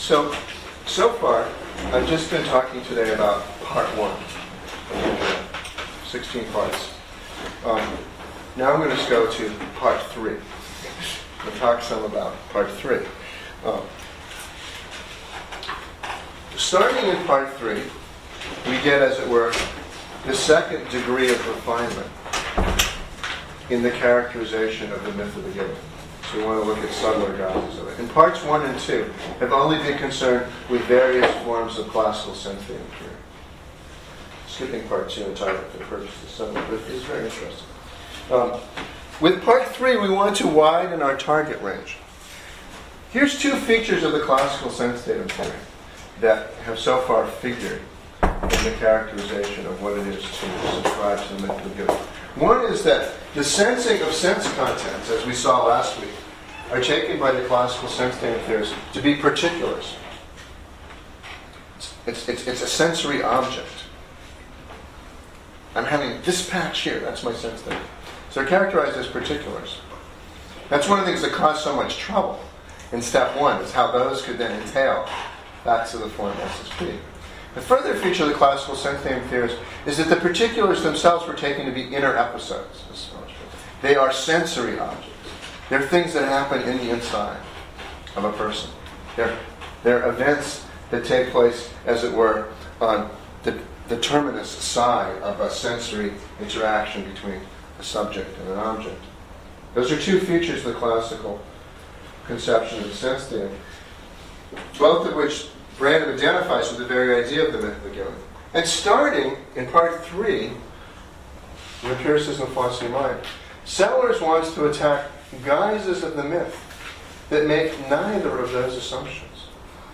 So far, I've just been talking today about part 1 of the Internet, 16 parts. Now I'm going to go to part 3. We'll talk some about part 3. Starting in part 3, we get, as it were, the second degree of refinement in the characterization of the myth of the given. So we want to look at subtler guises of it. And parts 1 and 2 have only been concerned with various forms of classical sense theory. Skipping part 2 entirely for the purpose of subtle, but it's very interesting. With part 3, we want to widen our target range. Here's 2 features of the classical sense datum theory that have so far figured in the characterization of what it is to subscribe to the myth of the given. One is that the sensing of sense contents, as we saw last week, are taken by the classical sense datum theorists to be particulars. It's a sensory object. I'm having this patch here, that's my sense datum. So they're characterized as particulars. That's one of the things that caused so much trouble in step 1, is how those could then entail facts of the form SSP. The further feature of the classical sense datum theorists is that the particulars themselves were taken to be inner episodes. They are sensory objects. They're things that happen in the inside of a person. They're events that take place, as it were, on the terminus side of a sensory interaction between a subject and an object. Those are 2 features of the classical conception of the sense theory, both of which Brandom identifies with the very idea of the myth of the given. And starting in part 3, in the empiricism of philosophy of mind, Sellers wants to attack guises of the myth that make neither of those assumptions.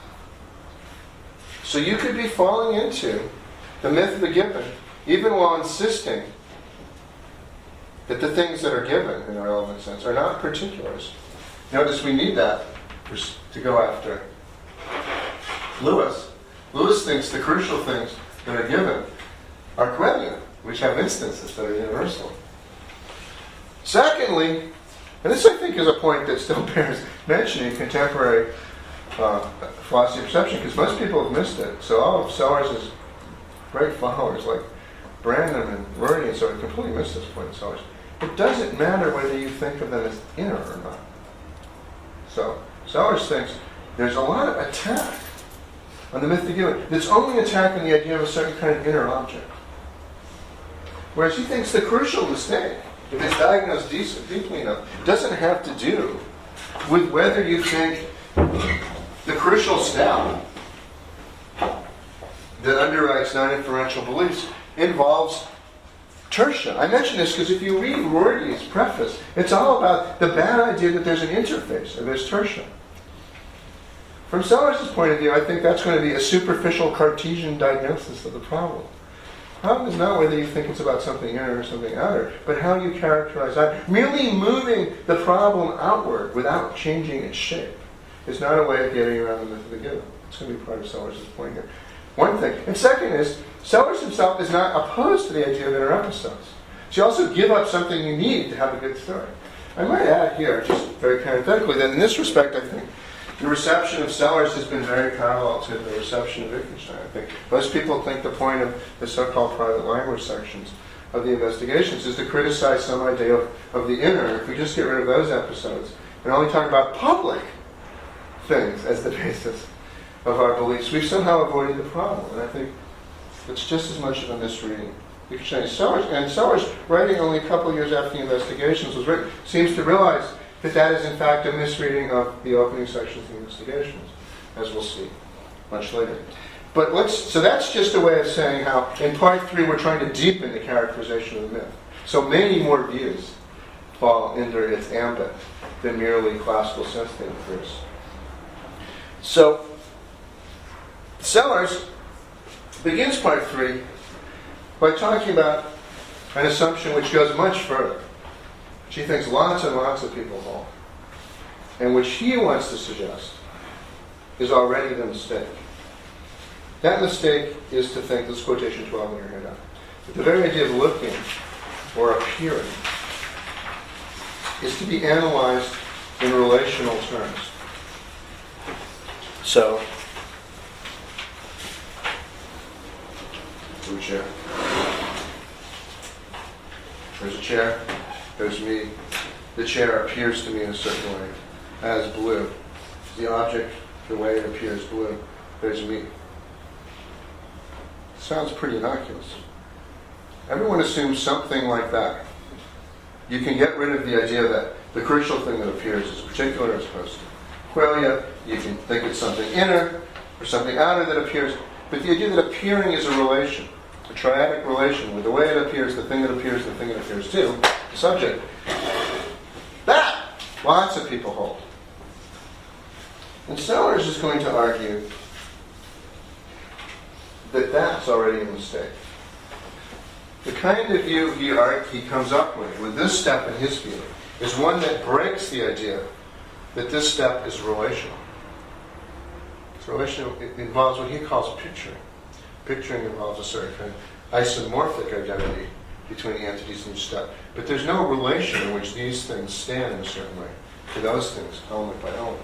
So you could be falling into the myth of the given, even while insisting that the things that are given, in a relevant sense, are not particulars. Notice we need that to go after Lewis. Lewis thinks the crucial things that are given are quebian, which have instances that are universal. Secondly, and this I think is a point that still bears mentioning in contemporary philosophy of perception, because most people have missed it. So all of Sellers' great followers, like Brandom and Rorty and so on, completely missed this point in Sellers. It doesn't matter whether you think of them as inner or not. So Sellers thinks there's a lot of attack on the myth of the given that's only attacking the idea of a certain kind of inner object. Whereas he thinks the crucial mistake, if it's diagnosed deeply enough, doesn't have to do with whether you think the crucial step that underwrites non-inferential beliefs involves tertia. I mention this because if you read Rorty's preface, it's all about the bad idea that there's an interface, or there's tertia. From Sellers' point of view, I think that's going to be a superficial Cartesian diagnosis of the problem. The problem is not whether you think it's about something inner or something outer, but how you characterize that. Merely moving the problem outward without changing its shape is not a way of getting around the myth of the given. It's going to be part of Sellers' point here. One thing. And second is, Sellers himself is not opposed to the idea of inner episodes. So you also give up something you need to have a good story. I might add here, just very parenthetically, that in this respect, I think, the reception of Sellers has been very parallel to the reception of Wittgenstein. I think most people think the point of the so-called private language sections of the investigations is to criticize some idea of the inner. If we just get rid of those episodes and only talk about public things as the basis of our beliefs, we've somehow avoided the problem. And I think it's just as much of a misreading. Sellers, writing only a couple of years after the investigations was written, seems to realize that is in fact a misreading of the opening sections of the investigations, as we'll see much later. But so that's just a way of saying how in part 3 we're trying to deepen the characterization of the myth. So many more views fall under its ambit than merely classical sense theory theorists. So Sellers begins part 3 by talking about an assumption which goes much further. She thinks lots and lots of people hold, and which he wants to suggest is already the mistake. That mistake is to think, this is quotation 12 in your handout, that the very idea of looking or appearing is to be analyzed in relational terms. So to a chair. There's a chair. There's me. The chair appears to me in a certain way as blue. The object, the way it appears blue. There's me. Sounds pretty innocuous. Everyone assumes something like that. You can get rid of the idea that the crucial thing that appears is particular as opposed to qualia. You can think it's something inner or something outer that appears. But the idea that appearing is a relation, a triadic relation with the way it appears, the thing that appears, the thing it appears to, the subject, that lots of people hold. And Sellars is going to argue that that's already a mistake. The kind of view he comes up with this step in his field, is one that breaks the idea that this step is relational. It's relational. It involves what he calls picturing. Picturing involves a certain kind of isomorphic identity between the entities in each step. But there's no relation in which these things stand in a certain way to those things, element by element.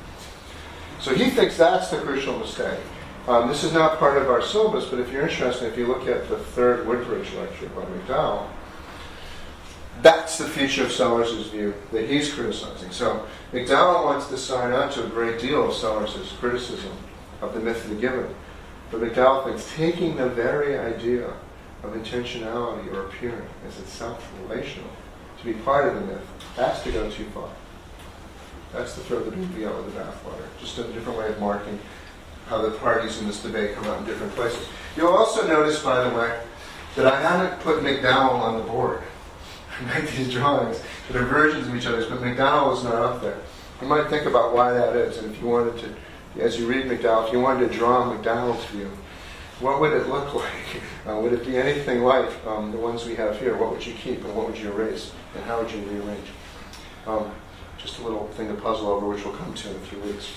So he thinks that's the crucial mistake. This is not part of our syllabus, but if you're interested, if you look at the third Woodbridge lecture by McDowell, that's the feature of Sellars' view that he's criticizing. So McDowell wants to sign on to a great deal of Sellars' criticism of the myth of the given. But McDowell thinks taking the very idea of intentionality or appearing as itself relational to be part of the myth, that's to go too far. That's to throw the baby out with the bathwater. Just a different way of marking how the parties in this debate come out in different places. You'll also notice, by the way, that I haven't put McDowell on the board. I make these drawings that are versions of each other's, but McDowell is not up there. You might think about why that is, and if you wanted to, as you read McDowell, if you wanted to draw McDowell's view, what would it look like? Would it be anything like the ones we have here? What would you keep, and what would you erase, and how would you rearrange? Just a little thing to puzzle over, which we'll come to in a few weeks.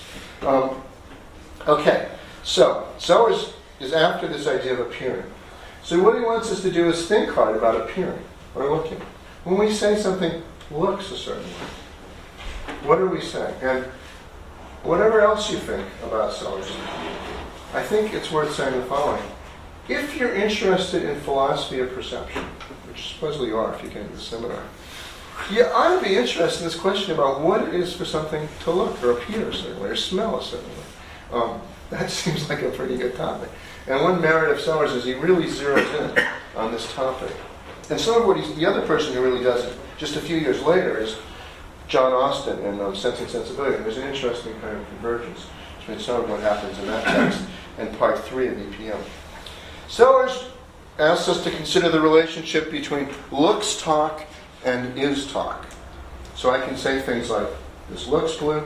Okay, so Sellars is after this idea of appearing. So what he wants us to do is think hard about appearing, or looking. When we say something looks a certain way, what are we saying? And whatever else you think about Sellars, I think it's worth saying the following. If you're interested in philosophy of perception, which supposedly you are if you came to the seminar, you ought to be interested in this question about what it is for something to look or appear a certain way or smell a certain way. That seems like a pretty good topic. And one merit of Sellars is he really zeroes in on this topic. And some of what the other person who really does it just a few years later is John Austin in Sense and Sensibility. And there's an interesting kind of convergence between some of what happens in that text and part 3 of EPM. Sellars asks us to consider the relationship between looks talk and is talk. So I can say things like, this looks blue.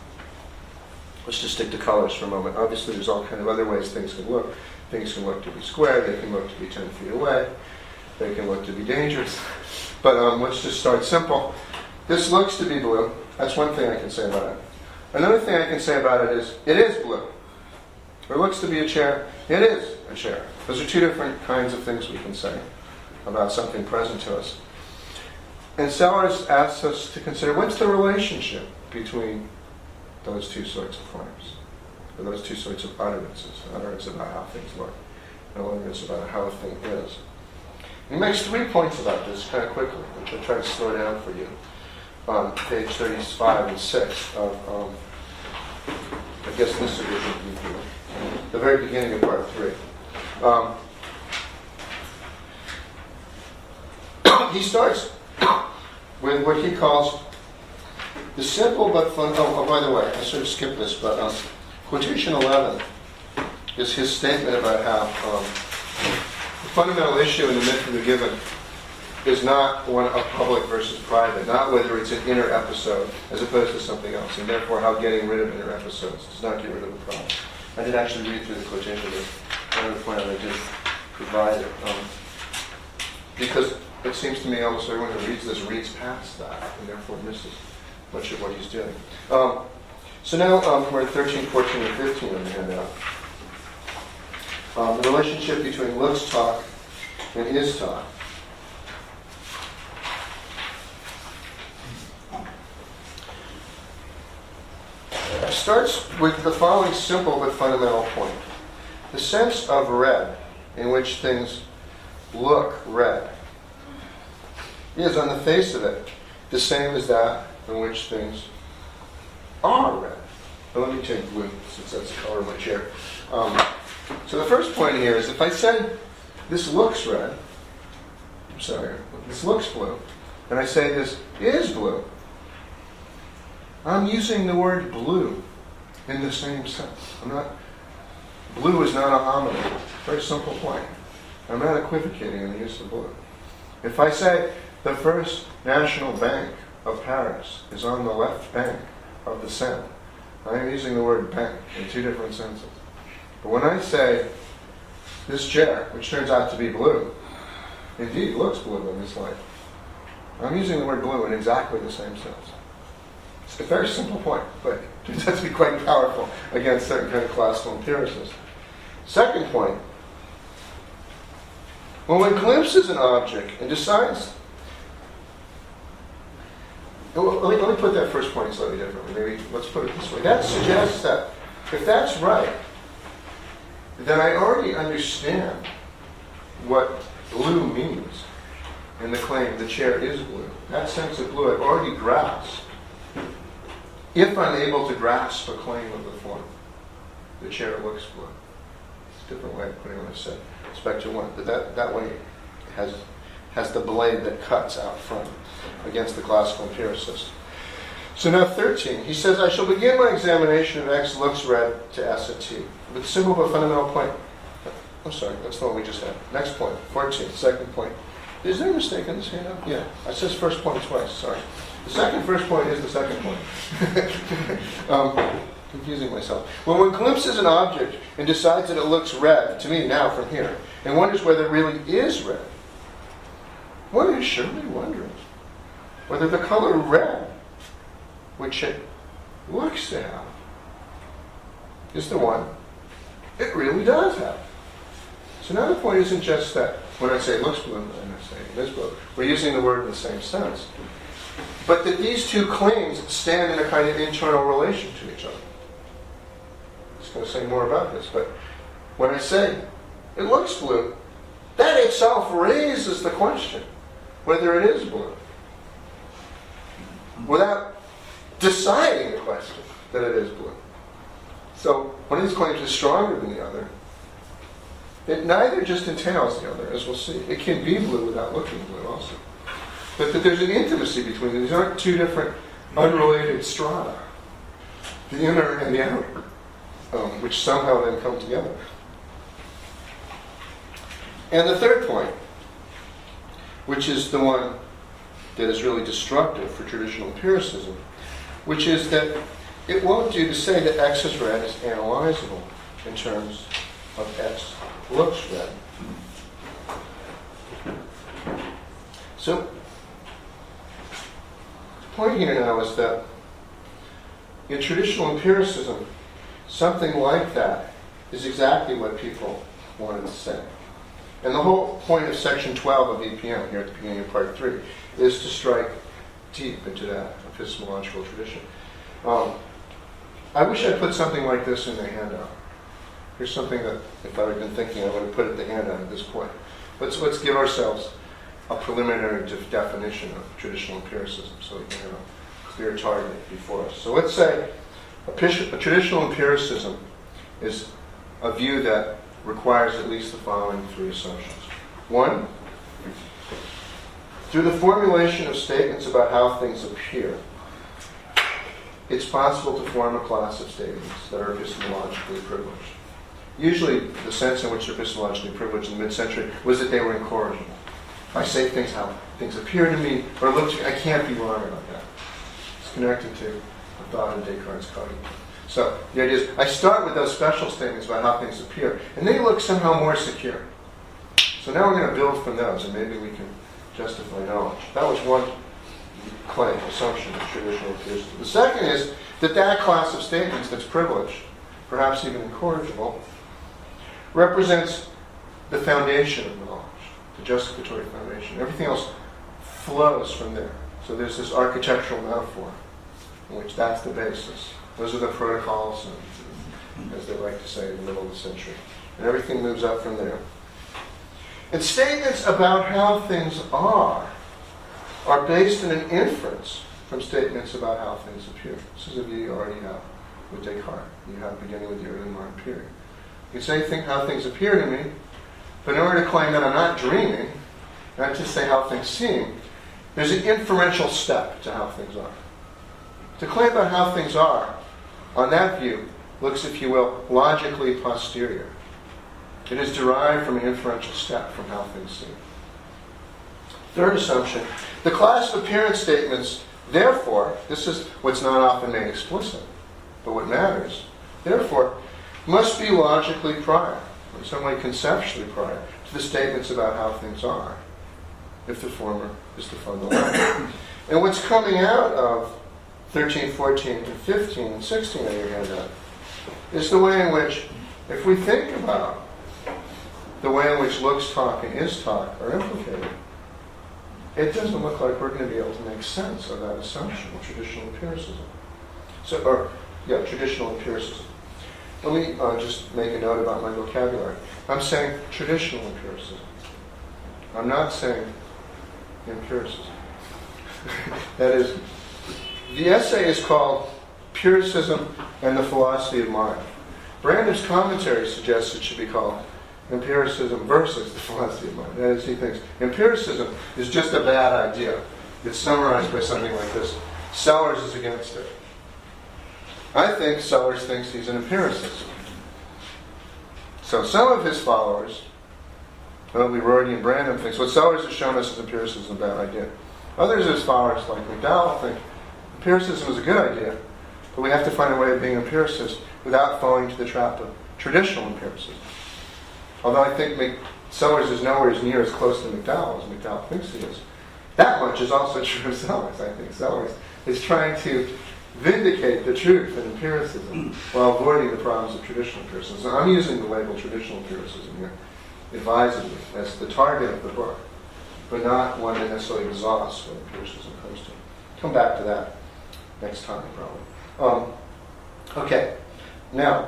Let's just stick to colors for a moment. Obviously, there's all kind of other ways things can look. Things can look to be square. They can look to be 10 feet away. They can look to be dangerous. But let's just start simple. This looks to be blue. That's one thing I can say about it. Another thing I can say about it is blue. It looks to be a chair. It is a chair. Those are two different kinds of things we can say about something present to us. And Sellars asks us to consider what's the relationship between those two sorts of claims, or those two sorts of utterances. An utterance about how things look, and an utterance about how a thing is. He makes 3 points about this kind of quickly, which I'll try to slow down for you. On page 35 and 6 of, I guess this edition, the very beginning of part 3. He starts with what he calls the simple but fun. Oh, by the way, I sort of skipped this, but quotation 11 is his statement about how the fundamental issue in the myth of the given is not one of public versus private, not whether it's an inner episode as opposed to something else, and therefore how getting rid of inner episodes does not get rid of the problem. I did actually read through the quotation, but one of the point I did provide it, because it seems to me almost everyone who reads this reads past that, and therefore misses much of what he's doing. So now we're at 13, 14, and 15 on the handout. The relationship between looks talk and is talk. It starts with the following simple but fundamental point. The sense of red in which things look red is, on the face of it, the same as that in which things are red. Now let me change blue, since that's the color of my chair. So the first point here is, if I say this looks red, this looks blue, and I say this is blue, I'm using the word blue in the same sense. Blue is not a homonym. Very simple point. I'm not equivocating in the use of blue. If I say the First National Bank of Paris is on the left bank of the Seine, I am using the word bank in two different senses. But when I say this chair, which turns out to be blue, indeed looks blue in this light, I'm using the word blue in exactly the same sense. It's a very simple point, but it turns out to be quite powerful against certain kind of classical empiricists. Second point, when one glimpses an object and decides... Let me put that first point slightly differently. Maybe let's put it this way. That suggests that if that's right, then I already understand what blue means in the claim the chair is blue. That sense of blue I've already grasped. If I'm able to grasp a claim of the form, the chair looks blue. It's a different way of putting what I said. Spectre 1. But that way has the blade that cuts out front against the classical empiricist. So now 13. He says, I shall begin my examination of X looks red to S at T. With a simple but fundamental point. I'm sorry, that's not what we just had. Next point, 14, second point. Is there a mistake in this handout? Yeah, it says first point twice, sorry. The first point is the second point. Confusing myself. When one glimpses an object and decides that it looks red, to me now from here, and wonders whether it really is red, one is surely wondering whether the color red, which it looks to have, is the one it really does have. So now the point isn't just that when I say it looks blue and I say it is blue, we're using the word in the same sense, but that these two claims stand in a kind of internal relation to each other. I'm just going to say more about this, but when I say it looks blue, that itself raises the question whether it is blue, without deciding the question that it is blue. So one of these claims is stronger than the other. It neither just entails the other, as we'll see. It can be blue without looking blue also. But that there's an intimacy between them. These aren't two different unrelated strata, the inner and the outer, which somehow then come together. And the third point, which is the one that is really destructive for traditional empiricism, which is that it won't do to say that X is red is analyzable in terms of X looks red. So, the point here now is that in traditional empiricism, something like that is exactly what people wanted to say. And the whole point of section 12 of EPM, here at the beginning of part 3, is to strike deep into that epistemological tradition. I wish I'd put something like this in the handout. Here's something that, if I had been thinking, I would have put it in the handout at this point. Let's give ourselves a preliminary definition of traditional empiricism so we can have a clear target before us. So let's say a traditional empiricism is a view that requires at least the following 3 assumptions. 1, through the formulation of statements about how things appear, it's possible to form a class of statements that are epistemologically privileged. Usually, the sense in which they're epistemologically privileged in the mid-century was that they were incorrigible. If I say things how things appear to me, or look to me, I can't be wrong about that. It's connected to a thought in Descartes' cognitive. So the idea is, I start with those special statements about how things appear, and they look somehow more secure. So now we're going to build from those, and maybe we can justify knowledge. That was one claim, assumption of traditional empiricism. The second is that that class of statements that's privileged, perhaps even incorrigible, represents the foundation of knowledge, the justificatory foundation. Everything else flows from there. So there's this architectural metaphor in which that's the basis. Those are the protocols, as they like to say, in the middle of the century. And everything moves up from there. And statements about how things are based in an inference from statements about how things appear. This is a view you already have with Descartes. You have beginning with the early modern period. You say how things appear to me, but in order to claim that I'm not dreaming, not just say how things seem, there's an inferential step to how things are. To claim about how things are, on that view, looks, if you will, logically posterior. It is derived from an inferential step from how things seem. Third assumption, the class of appearance statements, therefore, this is what's not often made explicit, but what matters, therefore, must be logically prior, or in some way conceptually prior, to the statements about how things are, if the former is to fund the latter. And what's coming out of 13, 14, and 15, and 16 on your handout is the way in which, if we think about the way in which looks talk and is talk are implicated, it doesn't look like we're going to be able to make sense of that assumption of traditional empiricism. Traditional empiricism. Let me just make a note about my vocabulary. I'm saying traditional empiricism. I'm not saying empiricism. That is, the essay is called Puricism and the Philosophy of Mind. Brandon's commentary suggests it should be called Empiricism versus the Philosophy of Mind. That is, he thinks empiricism is just a bad idea. It's summarized by something like this. Sellers is against it. I think Sellers thinks he's an empiricist. So some of his followers, notably Rorty and Brandon, thinks what Sellers has shown us is empiricism is a bad idea. Others of his followers, like McDowell, think empiricism is a good idea, but we have to find a way of being empiricist without falling into the trap of traditional empiricism. Although I think Sellers is nowhere as near as close to McDowell as McDowell thinks he is. That much is also true of Sellers. I think Sellers is trying to vindicate the truth in empiricism while avoiding the problems of traditional empiricism. I'm using the label traditional empiricism here advisedly as the target of the book, but not one that necessarily exhausts what empiricism comes to. Come back to that next time, probably. Okay, now,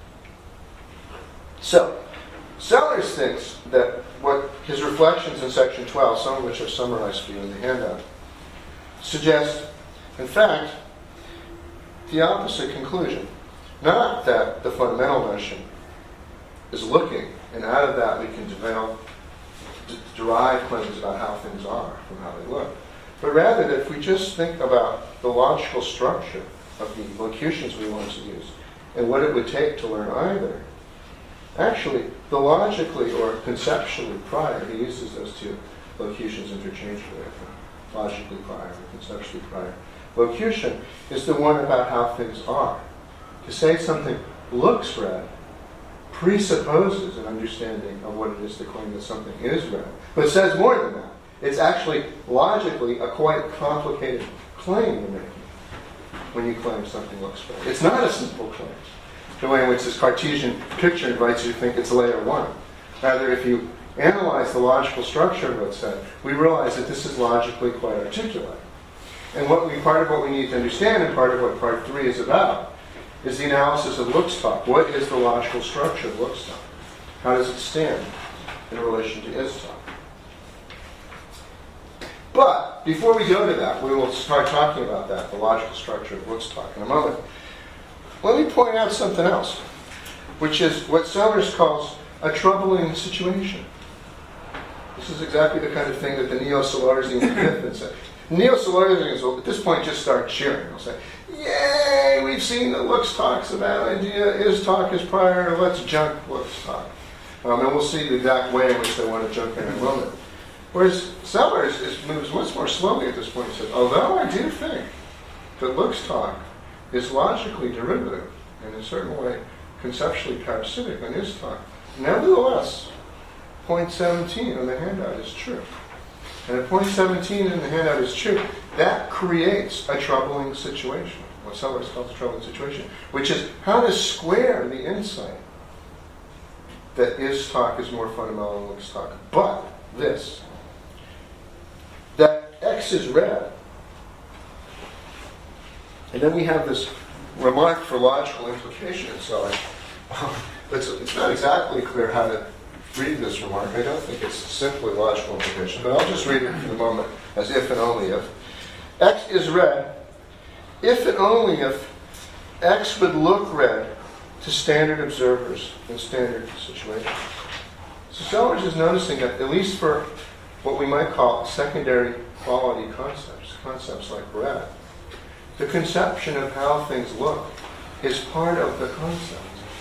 so Sellers thinks that what his reflections in section 12, some of which are summarized for you in the handout, suggest, in fact, the opposite conclusion. Not that the fundamental notion is looking, and out of that we can derive claims about how things are from how they look, but rather that if we just think about the logical structure of the locutions we want to use and what it would take to learn either, actually, the logically or conceptually prior, he uses those two locutions interchangeably, logically prior and conceptually prior. Locution is the one about how things are. To say something looks red presupposes an understanding of what it is to claim that something is red. But it says more than that. It's actually logically a quite complicated claim you're making when you claim something looks red. It's not a simple claim. The way in which this Cartesian picture invites you to think it's layer one. Rather, if you analyze the logical structure of what's said, we realize that this is logically quite articulate. And part of what we need to understand, and part of what part 3 is about, is the analysis of looks talk. What is the logical structure of looks talk? How does it stand in relation to is talk? But before we go to that, we will start talking about that, the logical structure of looks talk, in a moment. Let me point out something else, which is what Sellers calls a troubling situation. This is exactly the kind of thing that the neo-Salarsian myth would say. Neo-Salarsians will, at this point, just start cheering. They'll say, yay, we've seen that looks talk's a bad idea, is talk is prior, let's junk looks talk. And we'll see the exact way in which they want to junk in a moment. Whereas Sellers moves much more slowly at this point and says, although I do think that looks talk is logically derivative, and in a certain way conceptually parasitic on is talk, nevertheless, point 17 on the handout is true. And if point 17 in the handout is true, that creates a troubling situation, what Sellers calls a troubling situation, which is how to square the insight that is talk is more fundamental than looks talk. But this, that X is red, and then we have this remark for logical implication in Sellers. It's not exactly clear how to read this remark. I don't think it's simply logical implication, but I'll just read it for the moment as if and only if. X is red if and only if X would look red to standard observers in standard situations. So Selwyn is noticing that, at least for what we might call secondary quality concepts like red, the conception of how things look is part of the concept.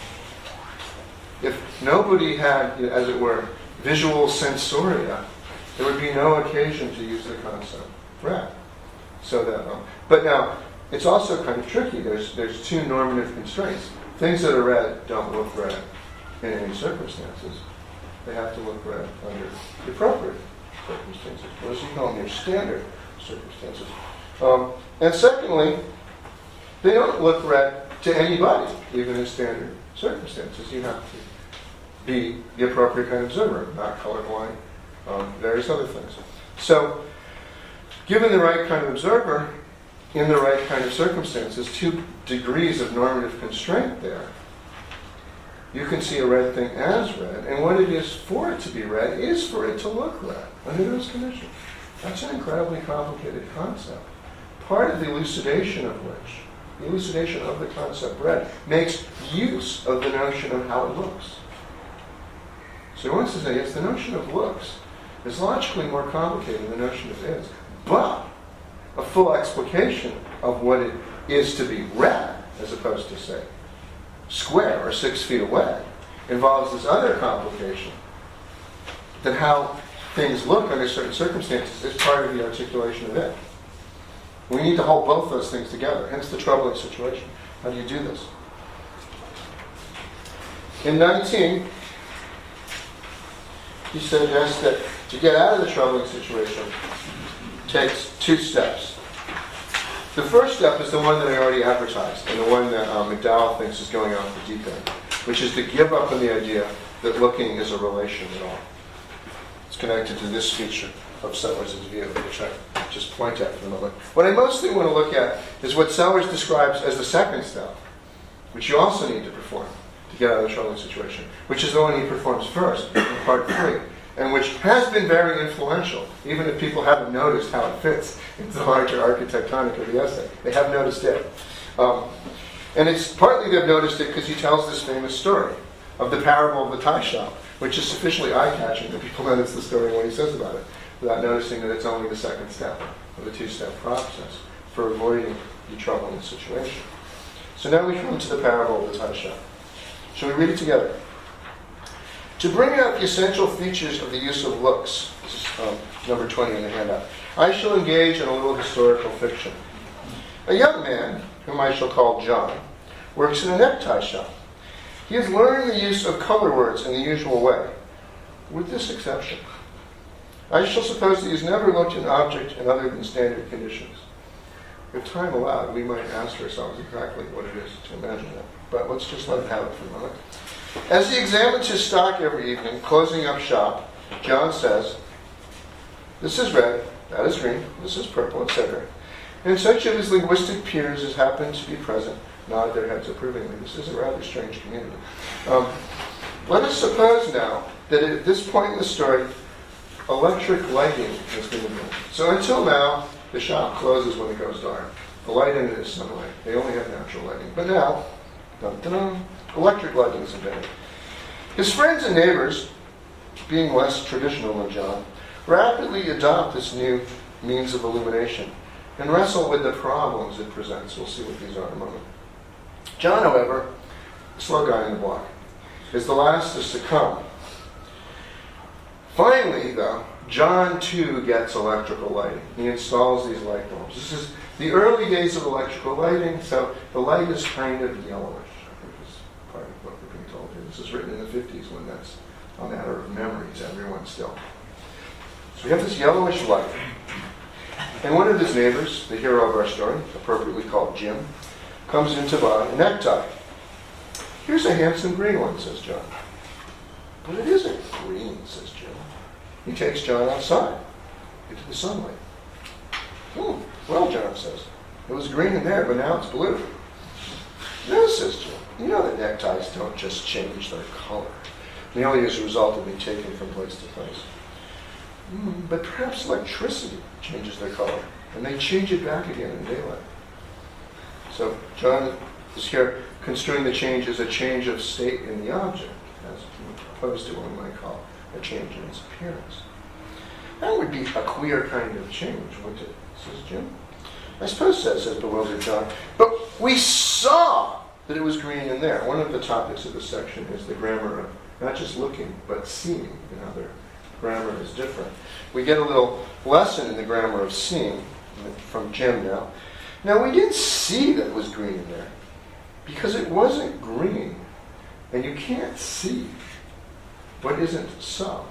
If nobody had, as it were, visual sensoria, there would be no occasion to use the concept red. So that, but now, it's also kind of tricky. There's two normative constraints. Things that are red don't look red in any circumstances. They have to look red under the appropriate circumstances, or as you call them, your standard circumstances. And secondly, they don't look red to anybody, even in standard circumstances. You have to be the appropriate kind of observer, not colorblind, various other things. So, given the right kind of observer, in the right kind of circumstances, 2 degrees of normative constraint there, you can see a red thing as red, and what it is for it to be red is for it to look red under those conditions. That's an incredibly complicated concept. Part of the elucidation of which, the elucidation of the concept red, makes use of the notion of how it looks. So he wants to say, yes, the notion of looks is logically more complicated than the notion of is, but a full explication of what it is to be red, as opposed to, say, square or 6 feet away, involves this other complication, that how things look under certain circumstances is part of the articulation of it. We need to hold both those things together, hence the troubling situation. How do you do this? In 19, he suggests that to get out of the troubling situation takes 2 steps. The first step is the one that I already advertised, and the one that McDowell thinks is going off the deep end, which is to give up on the idea that looking is a relation at all. It's connected to this feature of Sellers' view, which I just point at for the moment. What I mostly want to look at is what Sellers describes as the second step, which you also need to perform to get out of the troubling situation, which is the one he performs first in part 3, and which has been very influential, even if people haven't noticed how it fits into the larger architectonic of the essay. They have noticed it. And it's partly they've noticed it because he tells this famous story of the parable of the tie shop, which is sufficiently eye-catching that people notice the story and what he says about it, without noticing that it's only the second step of the 2-step process for avoiding the troubling situation. So now we come to the parable of the tie shop. Shall we read it together? To bring out the essential features of the use of looks, this is number 20 in the handout, I shall engage in a little historical fiction. A young man, whom I shall call John, works in a necktie shop. He has learned the use of color words in the usual way, with this exception. I shall suppose that he has never looked at an object in other than standard conditions. If time allowed, we might ask ourselves exactly what it is to imagine that. But let's just let it have it for a moment. As he examines his stock every evening, closing up shop, John says, "This is red, that is green, this is purple, etc." And such of his linguistic peers as happen to be present nod their heads approvingly. This is a rather strange community. Let us suppose now that at this point in the story, electric lighting has been invented. So until now, the shop closes when it goes dark. The light in it is sunlight. They only have natural lighting. But now, dun-dun-dun, electric lighting is invented. His friends and neighbors, being less traditional than John, rapidly adopt this new means of illumination and wrestle with the problems it presents. We'll see what these are in a moment. John, however, the slow guy in the block, is the last to succumb. Finally, though, John too gets electrical lighting. He installs these light bulbs. This is the early days of electrical lighting, so the light is kind of yellowish. I think is part of what we're being told here. This is written in the 50s when that's a matter of memory to everyone still. So we have this yellowish light. And one of his neighbors, the hero of our story, appropriately called Jim, comes in to buy a necktie. "Here's a handsome green one," says John. "But it isn't green," says Jim. He takes John outside into the sunlight. "Well," John says, "it was green in there, but now it's blue." "No," says Jim. "You know that neckties don't just change their color. merely as a result of being taken from place to place. But perhaps electricity changes their color, and they change it back again in daylight. So John is here construing the change as a change of state in the object, as opposed to what we might call a change in its appearance. That would be a queer kind of change, wouldn't it, says Jim? I suppose so, says bewildered John. But we saw that it was green in there. One of the topics of this section is the grammar of not just looking, but seeing, and how their grammar is different. We get a little lesson in the grammar of seeing from Jim now. Now, we didn't see that it was green in there, because it wasn't green, and you can't see what isn't so.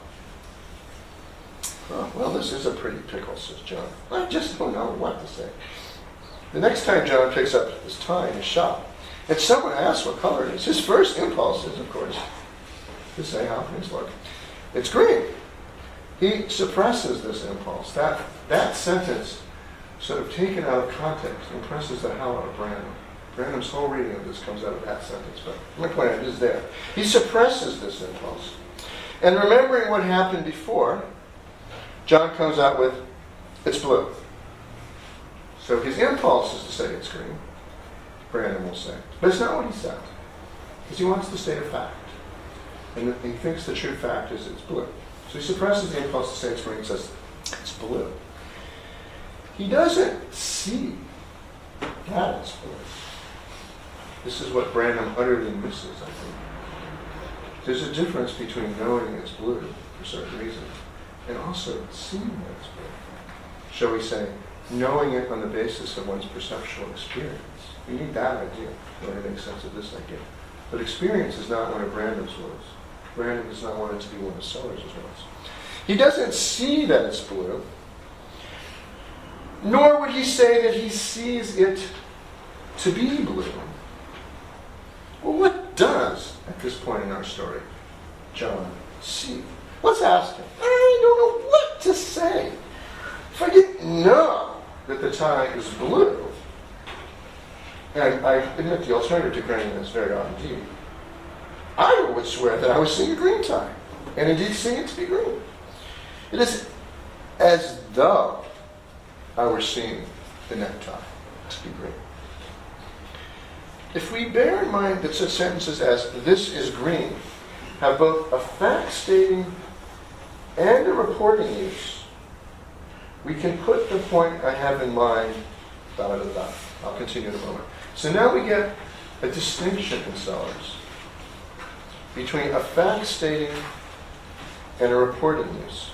Oh, well, this is a pretty pickle, says John. I just don't know what to say. The next time John picks up his tie in his shop, and someone asks what color it is, his first impulse is, of course, to say how things look. It's green. He suppresses this impulse. That sentence, sort of taken out of context, impresses the hell out of Branham. Branham's whole reading of this comes out of that sentence, but my point is there. He suppresses this impulse. And remembering what happened before, John comes out with, it's blue. So his impulse is to say it's green, Branham will say. But it's not what he said, because he wants to state a fact. And he thinks the true fact is it's blue. So he suppresses the impulse to say it's green and says, it's blue. He doesn't see that it's blue. This is what Branham utterly misses, I think. There's a difference between knowing it's blue for certain reasons and also seeing that it's blue. Shall we say, knowing it on the basis of one's perceptual experience. We need that idea in order to make sense of this idea. But experience is not one of Branham's words. Branham does not want it to be one of Sellers' words. He doesn't see that it's blue, nor would he say that he sees it to be blue. Well, what does, at this point in our story, John see? Let's ask him. I don't know what to say. If I didn't know that the tie is blue, and I admit the alternative to green is very odd indeed, I would swear that I was seeing a green tie, and indeed seeing it to be green. It is as though I were seeing the necktie to be green. If we bear in mind that such sentences as "this is green" have both a fact stating and a reporting use, we can put the point I have in mind, I'll continue in a moment. So now we get a distinction in Sellers between a fact stating and a reporting use.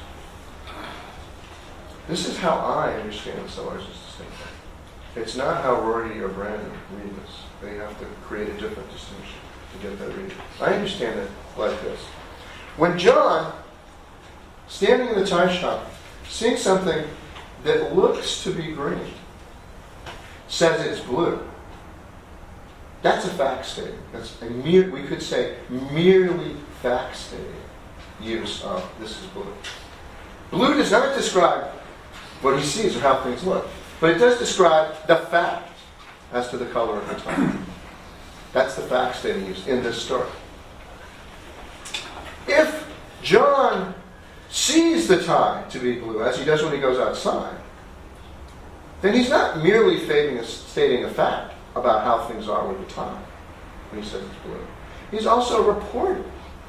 This is how I understand Sellers' distinction. It's not how Rorty or Branham read this. They have to create a different distinction to get that reading. I understand it like this. When John, standing in the tie shop, seeing something that looks to be green, says it's blue, that's a fact stating. That's we could say merely fact stating use of "this is blue." Blue does not describe what he sees or how things look, but it does describe the fact as to the color of the tie. That's the fact stating use in this story. If John sees the tie to be blue, as he does when he goes outside, then he's not merely stating a fact about how things are with the tie when he says it's blue. He's also reporting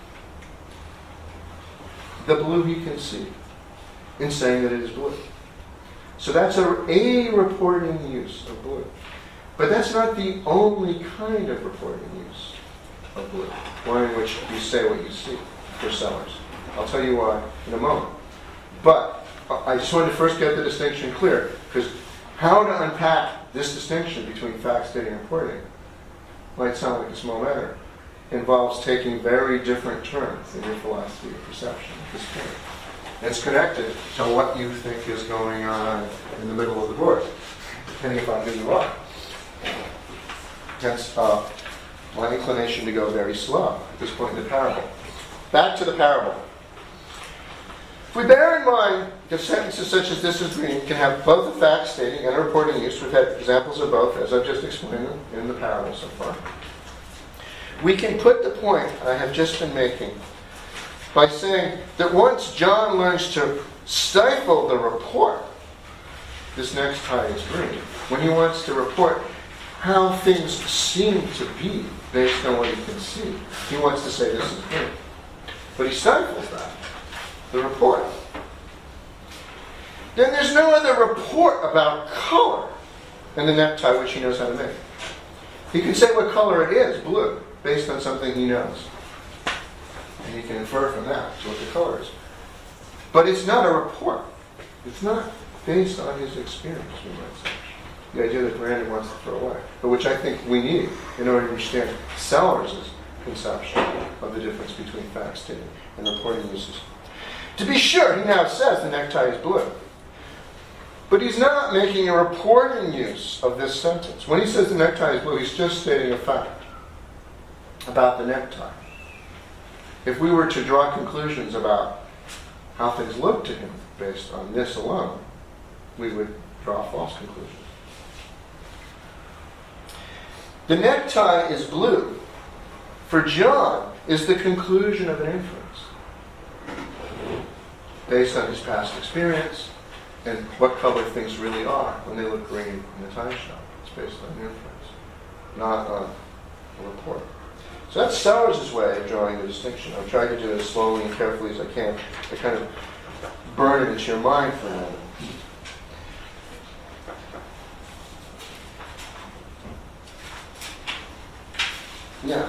the blue he can see in saying that it is blue. So that's a reporting use of blue. But that's not the only kind of reporting use of blue, one in which you say what you see for Sellers. I'll tell you why in a moment. But I just wanted to first get the distinction clear, because how to unpack this distinction between fact stating and reporting might sound like a small matter. Involves taking very different turns in your philosophy of perception at this point. And it's connected to what you think is going on in the middle of the board, depending upon who you are. Hence, my inclination to go very slow at this point in the parable. Back to the parable. If we bear in mind that sentences such as "this is green" can have both a fact stating and a reporting use, we've had examples of both, as I've just explained them in the parable so far, we can put the point I have just been making by saying that once John learns to stifle the report, this necktie is green. When he wants to report how things seem to be based on what he can see, he wants to say this is green. But he stifles that, the report. Then there's no other report about color in the necktie which he knows how to make. He can say what color it is, blue, based on something he knows. And he can infer from that what the color is. But it's not a report. It's not based on his experience, we might say. The idea that Brandon wants to throw away, but which I think we need in order to understand Sellers' conception of the difference between fact stating and reporting uses. To be sure, he now says the necktie is blue. But he's not making a reporting use of this sentence. When he says the necktie is blue, he's just stating a fact about the necktie. If we were to draw conclusions about how things look to him based on this alone, we would draw false conclusions. The necktie is blue, for John, is the conclusion of an inference based on his past experience and what color things really are when they look green in the tie shop. It's based on an inference, not on a report. So that's Sellers' way of drawing the distinction. I've tried to do it as slowly and carefully as I can to kind of burn it into your mind for a moment. Yeah.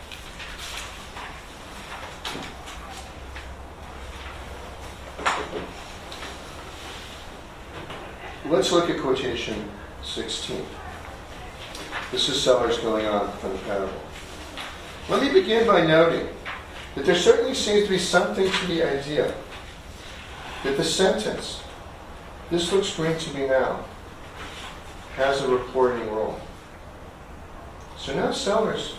Let's look at quotation 16. This is Sellers going on from the parable. Let me begin by noting that there certainly seems to be something to the idea that the sentence, "This looks green to me now," has a reporting role. So now Sellers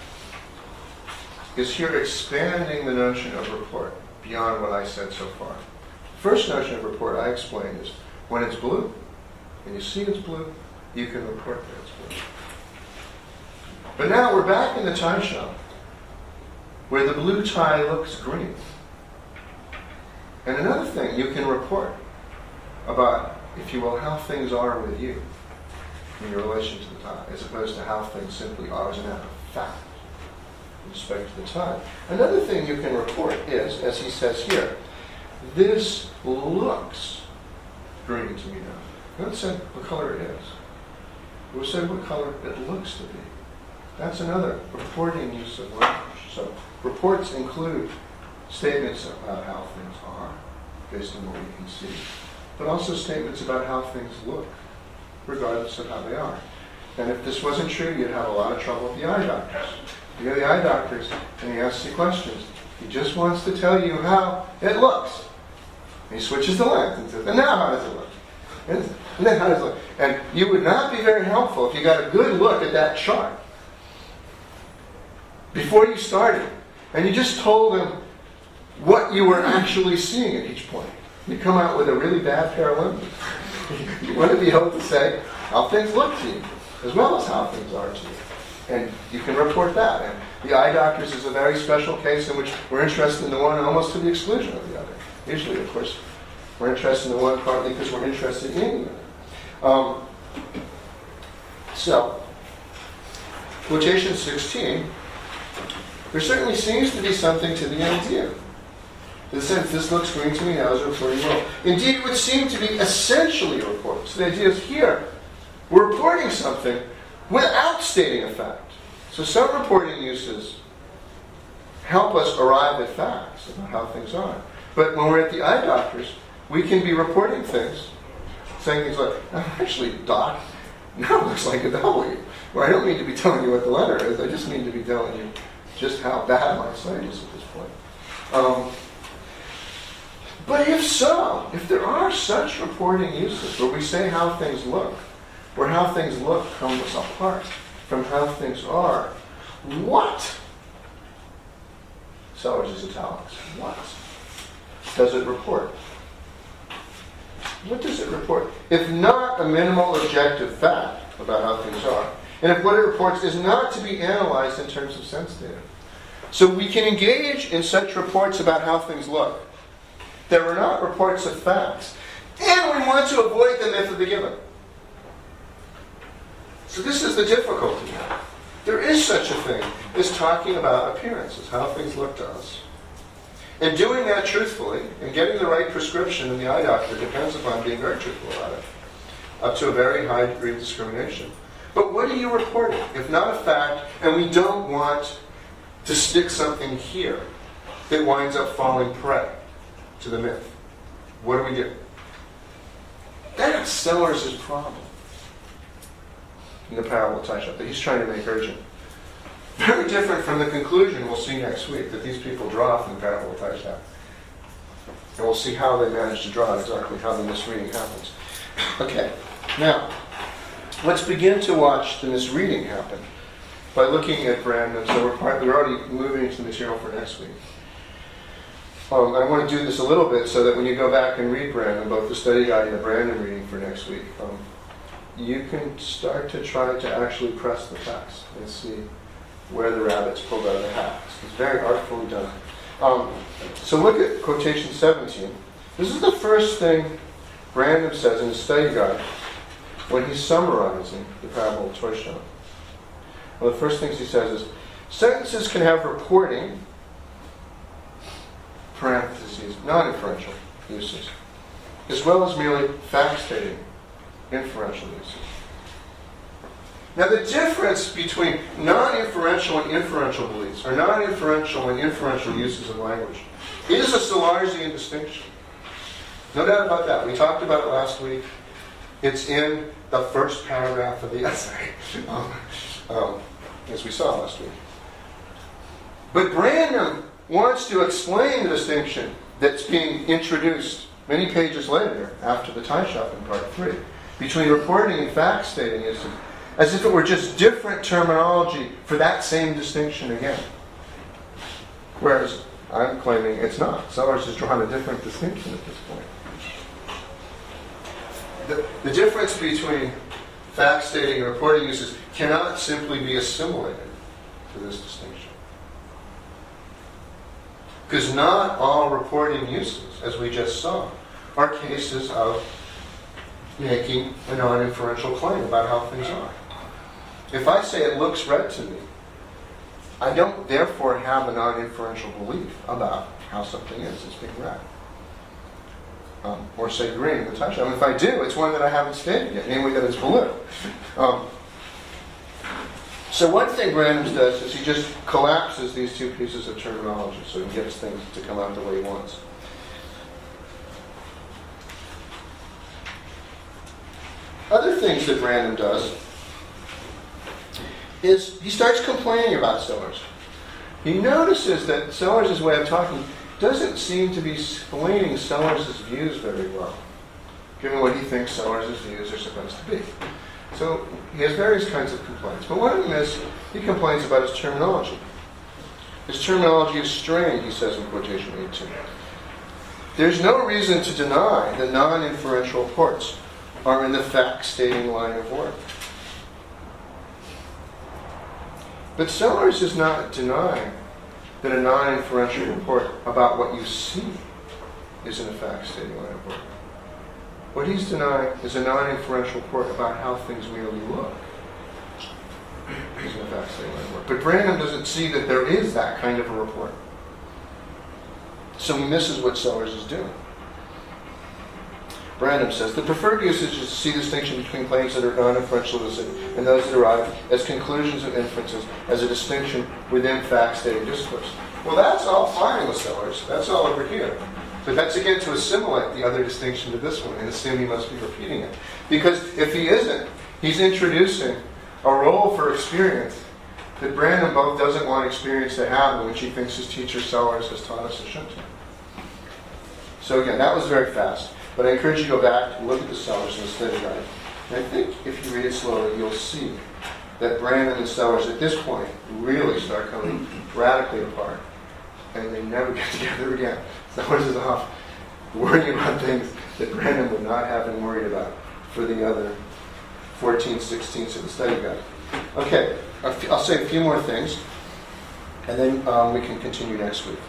is here expanding the notion of report beyond what I said so far. The first notion of report I explained is when it's blue, and you see it's blue, you can report that it's blue. But now we're back in the tie shop, where the blue tie looks green. And another thing you can report about, if you will, how things are with you in your relation to the tie, as opposed to how things simply are as a matter of fact with respect to the tie. Another thing you can report is, as he says here, this looks green to me now. Not said what color it is. It was said what color it looks to be. That's another reporting use of language. So reports include statements about how things are, based on what we can see, but also statements about how things look, regardless of how they are. And if this wasn't true, you'd have a lot of trouble with the eye doctors. You go to the eye doctors, and he asks you questions. He just wants to tell you how it looks. And he switches the lens and says, and now how does it look? And then how does it look? And you would not be very helpful if you got a good look at that chart before you started, and you just told him what you were actually seeing at each point. You come out with a really bad pair of lenses. You want to be able to say how things look to you, as well as how things are to you. And you can report that. And the eye doctors is a very special case in which we're interested in the one almost to the exclusion of the other. Usually, of course, we're interested in the one partly because we're interested in the other. So, quotation 16, there certainly seems to be something to the idea. In the sense, this looks green to me now as a reporting role. Indeed, it would seem to be essentially a report. So the idea is here, we're reporting something without stating a fact. So some reporting uses help us arrive at facts about how things are. But when we're at the eye doctors, we can be reporting things, saying things like, actually, doc, now it looks like a W. Or I don't mean to be telling you what the letter is, I just mean to be telling you just how bad my sight is at this point. But if so, if there are such reporting uses where we say how things look, where how things look comes apart from how things are, what? Sellers is italics. What does it report? What does it report? If not a minimal objective fact about how things are, and if what it reports is not to be analyzed in terms of sense data, So we can engage in such reports about how things look that are not reports of facts, and we want to avoid the myth of the given. So this is the difficulty now. There is such a thing as talking about appearances, how things look to us. And doing that truthfully and getting the right prescription in the eye doctor depends upon being very truthful about it, up to a very high degree of discrimination. But what are you reporting? If not a fact, and we don't want to stick something here that winds up falling prey to the myth, what do we do? That's Sellers' problem in the parable of Taisha that he's trying to make urgent. Very different from the conclusion we'll see next week that these people draw from the parable of Taisha. And we'll see how they manage to draw exactly how the misreading happens. Okay, now, let's begin to watch the misreading happen by looking at Brandon. So we're already moving into the material for next week. I want to do this a little bit so that when you go back and read Brandon, both the study guide and the Brandon reading for next week, you can start to try to actually press the text and see where the rabbit's pulled out of the hat. It's very artfully done. So look at quotation 17. This is the first thing Brandon says in his study guide when he's summarizing the parable of Taisha. One of the first things he says is, sentences can have reporting, parentheses, non-inferential uses, as well as merely fact-stating, inferential uses. Now the difference between non-inferential and inferential beliefs, or non-inferential and inferential uses of language, is a Sellarsian distinction. No doubt about that. We talked about it last week. It's in the first paragraph of the essay, as we saw last week. But Brandon wants to explain the distinction that's being introduced many pages later, after the Taisha in part 3, between reporting and fact-stating, as if it were just different terminology for that same distinction again. Whereas I'm claiming it's not. Sellers has drawn a different distinction at this point. The difference between fact-stating and reporting uses cannot simply be assimilated to this distinction. Because not all reporting uses, as we just saw, are cases of making a non-inferential claim about how things are. If I say it looks red to me, I don't therefore have a non-inferential belief about how something is as being red. Or say green in the Taisha. If I do, it's one that I haven't stated yet, namely that it's blue. So one thing Brandon does is he just collapses these two pieces of terminology so he gets things to come out the way he wants. Other things that Brandon does is he starts complaining about Sellers. He notices that Sellers' way of talking doesn't seem to be explaining Sellers' views very well, given what he thinks Sellers' views are supposed to be. So he has various kinds of complaints. But one of them is he complains about his terminology. His terminology is strained, he says in quotation 18. There's no reason to deny that non-inferential reports are in the fact-stating line of work. But Sellers is not denying that a non-inferential report about what you see is in a fact-stating line of work. What he's denying is a non-inferential report about how things merely look is in a fact-stating line of work. But Brandon doesn't see that there is that kind of a report. So he misses what Sellers is doing. Brandon says, the preferred usage is to see the distinction between claims that are non-inferential and those that arrive as conclusions and inferences as a distinction within fact-stating discourse. Well, that's all fine with Sellers. That's all over here. But that's again to assimilate the other distinction to this one and assume he must be repeating it. Because if he isn't, he's introducing a role for experience that Brandon both doesn't want experience to have, which he thinks his teacher Sellers has taught us it shouldn't. So again, that was very fast. But I encourage you to go back and look at the Sellers and the study guide. And I think if you read it slowly, you'll see that Brandon and Sellers at this point really start coming radically apart. And they never get together again. Sellers is off worrying about things that Brandon would not have been worried about for the other 14/16 of the study guide. Okay, I'll say a few more things. And then we can continue next week.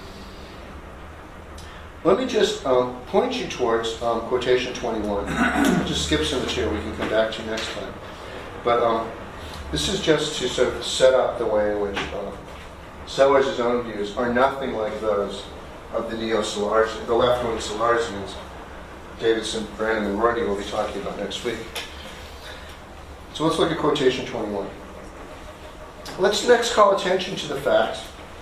Let me just point you towards quotation 21. I'll just skip some material we can come back to next time. But this is just to sort of set up the way in which Sellers' own views are nothing like those of the neo-Salarzians, the left-wing Salarzians, Davidson, Branham, and Rorty will be talking about next week. So let's look at quotation 21. Let's next call attention to the fact.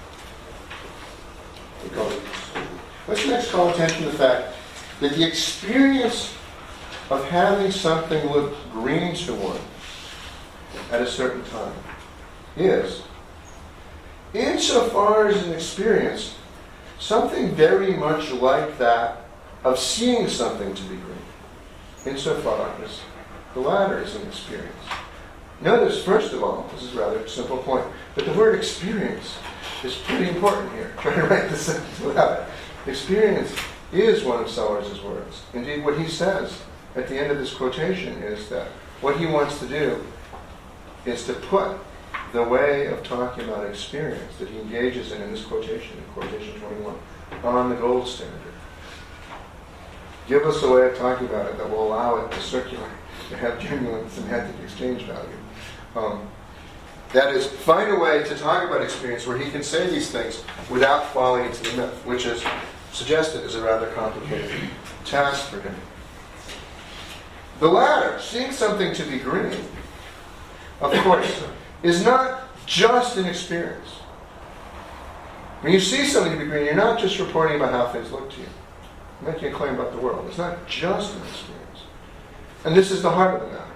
Let's next call attention to the fact that the experience of having something look green to one at a certain time is, insofar as an experience, something very much like that of seeing something to be green, insofar as the latter is an experience. Notice, first of all, this is a rather simple point, but the word experience is pretty important here. Try to write this sentence without it. Experience is one of Sellers' words. Indeed, what he says at the end of this quotation is that what he wants to do is to put the way of talking about experience that he engages in this quotation, in quotation 21, on the gold standard. Give us a way of talking about it that will allow it to circulate, to have genuine semantic exchange value. That is, find a way to talk about experience where he can say these things without falling into the myth, which is suggested as a rather complicated task for him. The latter, seeing something to be green, of course, is not just an experience. When you see something to be green, you're not just reporting about how things look to you. You're making a claim about the world. It's not just an experience. And this is the heart of the matter.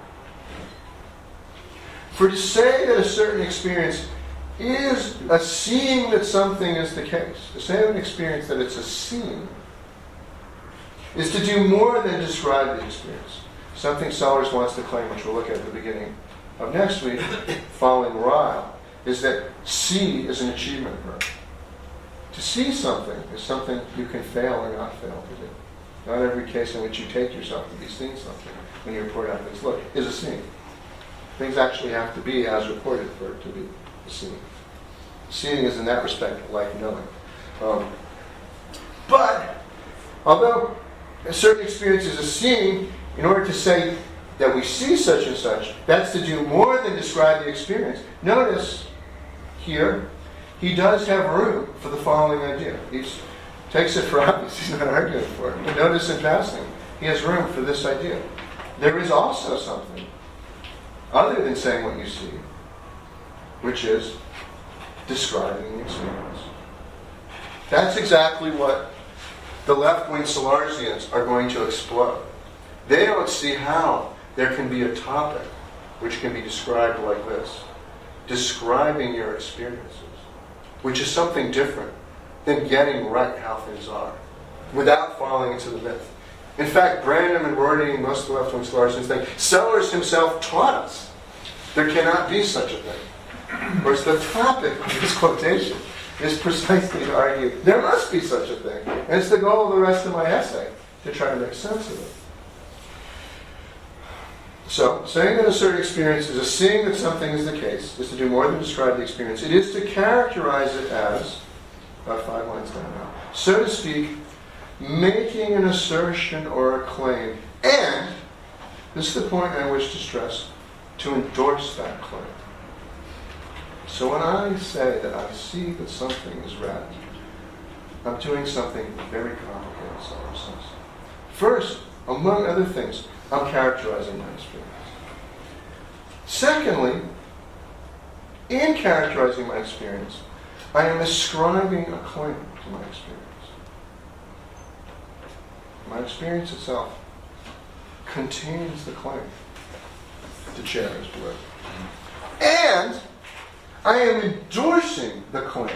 For to say that a certain experience is a seeing that something is the case, to say of an experience that it's a seeing, is to do more than describe the experience. Something Sellers wants to claim, which we'll look at the beginning of next week, following Ryle, is that see is an achievement verb. To see something is something you can fail or not fail to do. Not every case in which you take yourself to be seeing something when you report how things look is a seeing. Things actually have to be as reported for it to be seen. Seeing is in that respect like knowing. But, although a certain experience is a seeing, in order to say that we see such and such, that's to do more than describe the experience. Notice here, he does have room for the following idea. He takes it for obvious, he's not arguing for it. But notice in passing, he has room for this idea. There is also something other than saying what you see, which is describing the experience. That's exactly what the left-wing Salarzians are going to explode. They don't see how there can be a topic which can be described like this, describing your experiences, which is something different than getting right how things are, without falling into the myth. In fact, Branham and Rorty and most of the left-wing Salarzians think Sellers himself taught us there cannot be such a thing. Whereas the topic of this quotation is precisely to argue there must be such a thing. And it's the goal of the rest of my essay, to try to make sense of it. So, saying that a certain experience is a seeing that something is the case, is to do more than describe the experience. It is to characterize it as, about 5 lines down now, so to speak, making an assertion or a claim, and, this is the point I wish to stress, to endorse that claim. So when I say that I see that something is red, I'm doing something very complicated, Sellers says. First, among other things, I'm characterizing my experience. Secondly, in characterizing my experience, I am ascribing a claim to my experience. My experience itself contains the claim to cherish blood. And I am endorsing the claim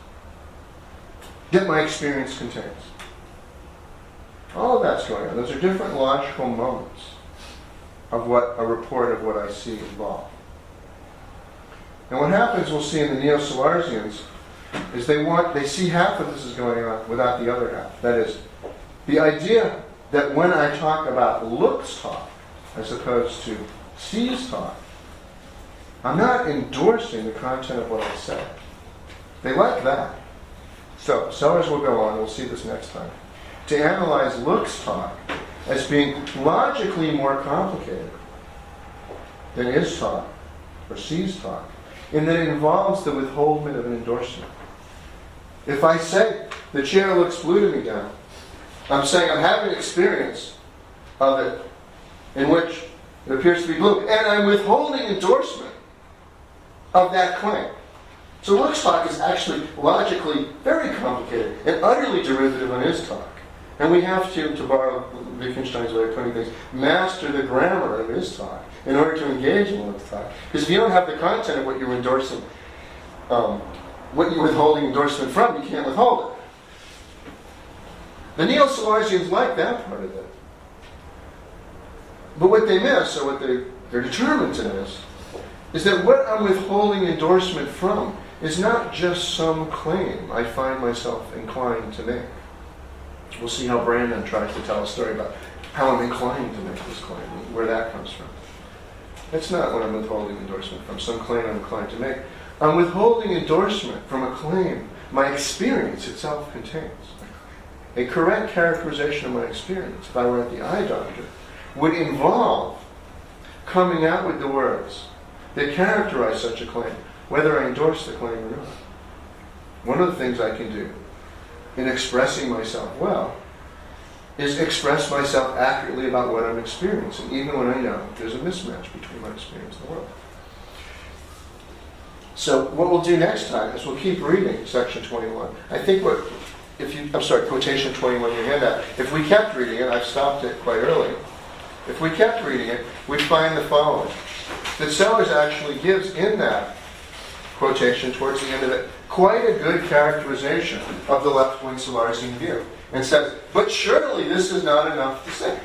that my experience contains. All of that's going on. Those are different logical moments of what a report of what I see involve. And what happens, we'll see in the Neo-Salarzians, is they see half of this is going on without the other half. That is, the idea that when I talk about looks talk, as opposed to sees talk, I'm not endorsing the content of what I say. They like that. So, Sellars will go on, we'll see this next time, to analyze looks talk as being logically more complicated than is talk or sees talk, in that it involves the withholdment of an endorsement. If I say, the chair looks blue to me now, I'm saying I'm having an experience of it in which it appears to be blue, and I'm withholding endorsement of that claim. So looks talk is actually logically very complicated and utterly derivative on is talk. And we have to borrow Wittgenstein's way of putting things, master the grammar of is talk in order to engage in looks talk. Because if you don't have the content of what you're endorsing, what you're withholding endorsement from, you can't withhold it. The Neo-Salarsians like that part of it. But what they miss, or what they're determined to miss, is that what I'm withholding endorsement from is not just some claim I find myself inclined to make. We'll see how Brandon tries to tell a story about how I'm inclined to make this claim, where that comes from. That's not what I'm withholding endorsement from, some claim I'm inclined to make. I'm withholding endorsement from a claim my experience itself contains. A correct characterization of my experience, if I were at the eye doctor, would involve coming out with the words that characterize such a claim, whether I endorse the claim or not. One of the things I can do in expressing myself well is express myself accurately about what I'm experiencing, even when I know there's a mismatch between my experience and the world. So what we'll do next time is we'll keep reading section 21. I think quotation 21 in your handout. If we kept reading it, I've stopped it quite early. If we kept reading it, we'd find the following. That Sellars actually gives in that quotation towards the end of it quite a good characterization of the left-wing Salarsian view. And says, but surely this is not enough to say.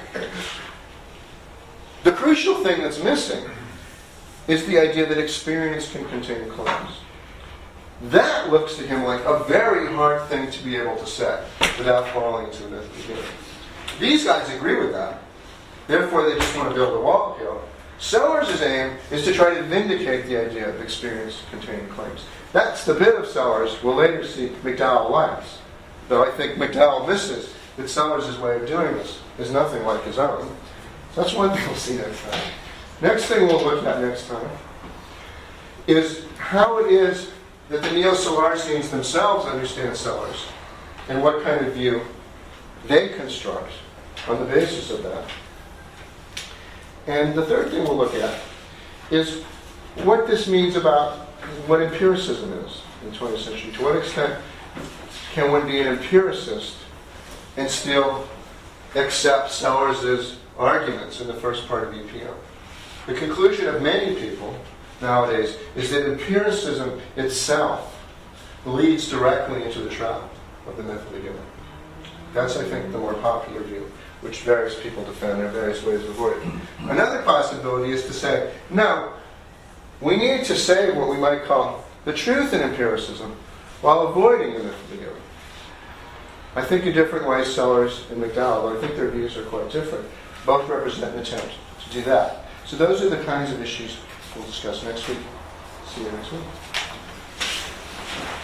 The crucial thing that's missing is the idea that experience can contain claims. That looks to him like a very hard thing to be able to say without falling into the beginning. These guys agree with that. Therefore, they just want to build a wall appeal. Sellars' aim is to try to vindicate the idea of experience containing claims. That's the bit of Sellars we'll later see McDowell likes. Though I think McDowell misses that Sellars' way of doing this is nothing like his own. So that's one thing we'll see next time. Next thing we'll look at next time is how it is that the Neo-Salarsians themselves understand Sellars and what kind of view they construct on the basis of that. And the third thing we'll look at is what this means about what empiricism is in the 20th century. To what extent can one be an empiricist and still accept Sellars' arguments in the first part of the appeal? The conclusion of many people nowadays is that empiricism itself leads directly into the trap of the myth of the given. That's, I think, the more popular view, which various people defend. There are various ways of avoiding it. Another possibility is to say, no, we need to say what we might call the truth in empiricism while avoiding the myth of the given. I think in different ways, Sellars and McDowell, but I think their views are quite different, both represent an attempt to do that. So those are the kinds of issues we'll discuss next week. See you next week.